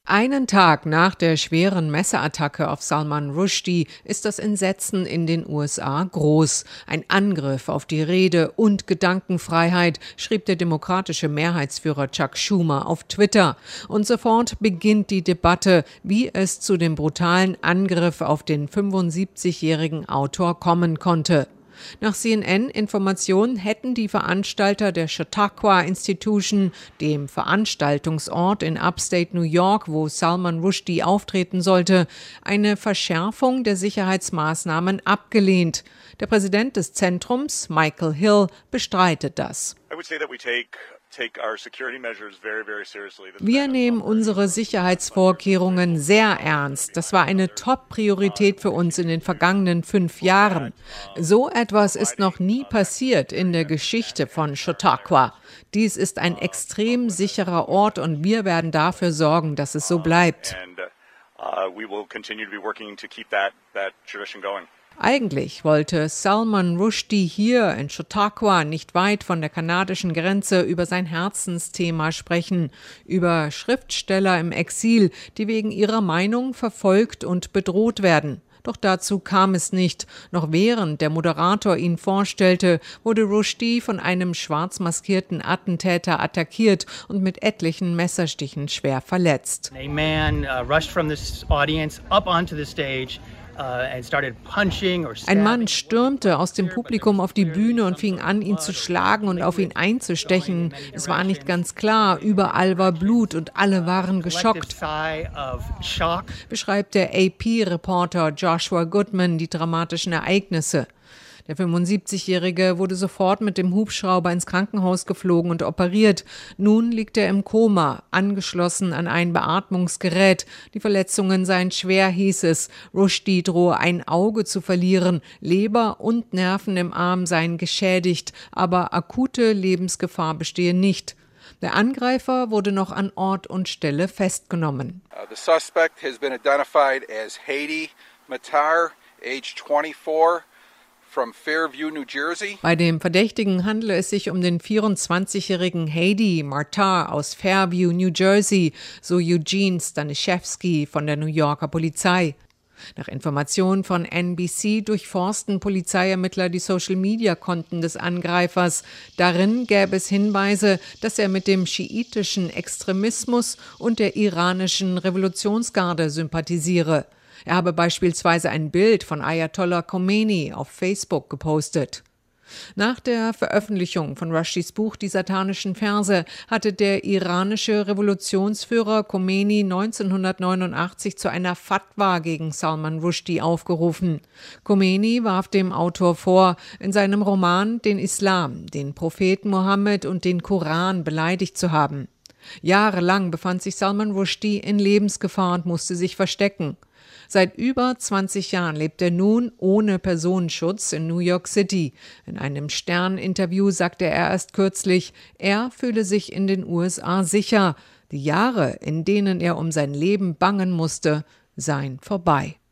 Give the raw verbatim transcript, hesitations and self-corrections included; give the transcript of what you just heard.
Einen Tag nach der schweren Messerattacke auf Salman Rushdie ist das Entsetzen in den U S A groß. Ein Angriff auf die Rede- und Gedankenfreiheit, schrieb der demokratische Mehrheitsführer Chuck Schumer auf Twitter. Und sofort beginnt die Debatte, wie es zu dem brutalen Angriff auf den fünfundsiebzigjährigen Autor kommen konnte. Nach C N N-Informationen hätten die Veranstalter der Chautauqua Institution, dem Veranstaltungsort in Upstate New York, wo Salman Rushdie auftreten sollte, eine Verschärfung der Sicherheitsmaßnahmen abgelehnt. Der Präsident des Zentrums, Michael Hill, bestreitet das. Wir nehmen unsere Sicherheitsvorkehrungen sehr ernst. Das war eine Top-Priorität für uns in den vergangenen fünf Jahren. So etwas ist noch nie passiert in der Geschichte von Chautauqua. Dies ist ein extrem sicherer Ort und wir werden dafür sorgen, dass es so bleibt. Eigentlich wollte Salman Rushdie hier in Chautauqua, nicht weit von der kanadischen Grenze, über sein Herzensthema sprechen, über Schriftsteller im Exil, die wegen ihrer Meinung verfolgt und bedroht werden. Doch dazu kam es nicht. Noch während der Moderator ihn vorstellte, wurde Rushdie von einem schwarz maskierten Attentäter attackiert und mit etlichen Messerstichen schwer verletzt. A man uh, rushed from this audience up onto the stage. Ein Mann stürmte aus dem Publikum auf die Bühne und fing an, ihn zu schlagen und auf ihn einzustechen. Es war nicht ganz klar, überall war Blut und alle waren geschockt, beschreibt der A P-Reporter Joshua Goodman die dramatischen Ereignisse. Der fünfundsiebzigjährige wurde sofort mit dem Hubschrauber ins Krankenhaus geflogen und operiert. Nun liegt er im Koma, angeschlossen an ein Beatmungsgerät. Die Verletzungen seien schwer, hieß es. Rushdie drohe ein Auge zu verlieren. Leber und Nerven im Arm seien geschädigt, aber akute Lebensgefahr bestehe nicht. Der Angreifer wurde noch an Ort und Stelle festgenommen. Uh, the suspect has been identified as Hadi Matar, age twenty-four. From Fairview, New Jersey. Bei dem Verdächtigen handele es sich um den vierundzwanzigjährigen Hadi Matar aus Fairview, New Jersey, so Eugene Staniszewski von der New Yorker Polizei. Nach Informationen von N B C durchforsten Polizeiermittler die Social-Media-Konten des Angreifers. Darin gäbe es Hinweise, dass er mit dem schiitischen Extremismus und der iranischen Revolutionsgarde sympathisiere. Er habe beispielsweise ein Bild von Ayatollah Khomeini auf Facebook gepostet. Nach der Veröffentlichung von Rushdies Buch Die satanischen Verse hatte der iranische Revolutionsführer Khomeini neunzehnhundertneunundachtzig zu einer Fatwa gegen Salman Rushdie aufgerufen. Khomeini warf dem Autor vor, in seinem Roman den Islam, den Propheten Mohammed und den Koran beleidigt zu haben. Jahrelang befand sich Salman Rushdie in Lebensgefahr und musste sich verstecken. Seit über zwanzig Jahren lebt er nun ohne Personenschutz in New York City. In einem Stern-Interview sagte er erst kürzlich, er fühle sich in den U S A sicher. Die Jahre, in denen er um sein Leben bangen musste, seien vorbei.